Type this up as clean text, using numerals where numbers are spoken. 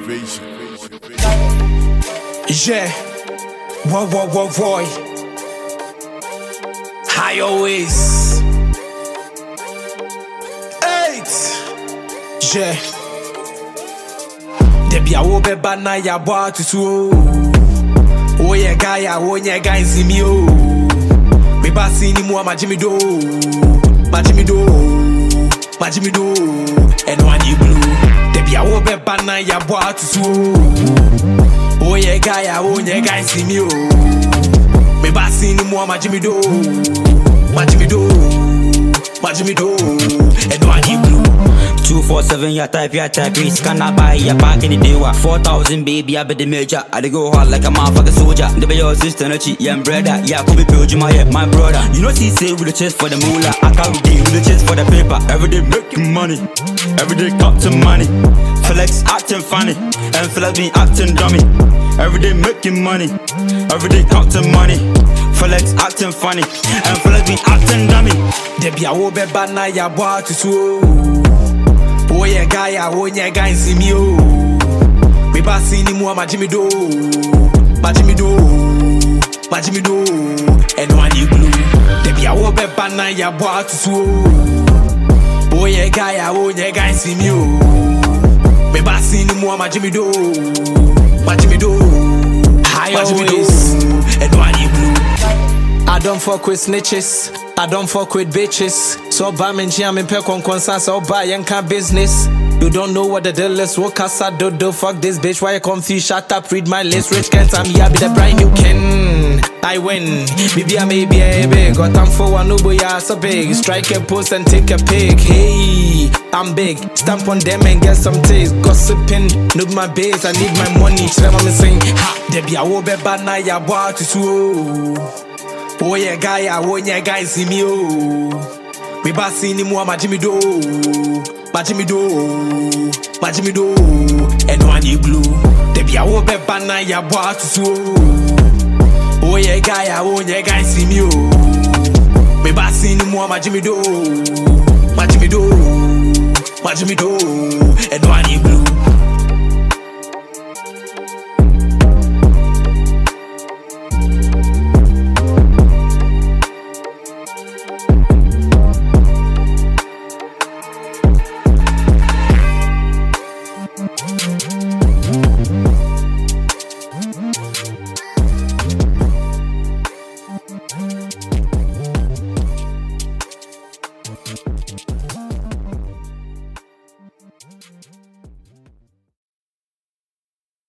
Yeah, boy. High always. 8. Yeah. Debi awo beba na ya boy tutu. Oh yeah guy see me oh. Me basi ni mu Jimmy do. And one you blue. Debi awo beba na ya boy tutu. Oh yeah guy see me oh. Me basi ni mu Jimmy do. And one you blue. 247, ya type, please can I buy ya back in the day? 4,000 baby, I be the major. I dey go hard like a motherfucking soldier. They be your sister, no cheat, yeah, brother. Yeah, could be build my brother. You know, see, say with the chest for the moolah. I can't deal with the chest for the paper. Every day making money, every day counting money. Flex acting funny, and flex me acting dummy. Every day making money, every day counting money. Flex acting funny, and flex me acting dummy. Debi awo beba na ya boy tutu. Oh yeah guy see me oh. Me basi ni mu Jimmy do. And one you blue. Debi awo beba na ya boy tutu. Oh yeah guy see me oh. Me basi ni mu Jimmy do. High always. And one you blue. I don't fuck with snitches, I don't fuck with bitches. So buy me jam in pe con so buy and can business. You don't know what the deal is, what casa do fuck this bitch. Why you confused? Shut up, read my list. Rich Kent, I'm here, be the brand you can. I win, maybe a big. Got time for one no boy, so big. Strike a post and take a pic. Hey, I'm big. Stamp on them and get some taste. Gossiping, noob my base. I need my money. Tell them I'm saying, ha, debi awo beba na ya boy tutu. Oh yeah guy see me oh. Me basi ni mu Jimmy do. And one you blue. Debi awo beba na ya boy tutu. Oh yeah guy see me oh. Me basi ni mu Jimmy do. And one you blue. Thank you.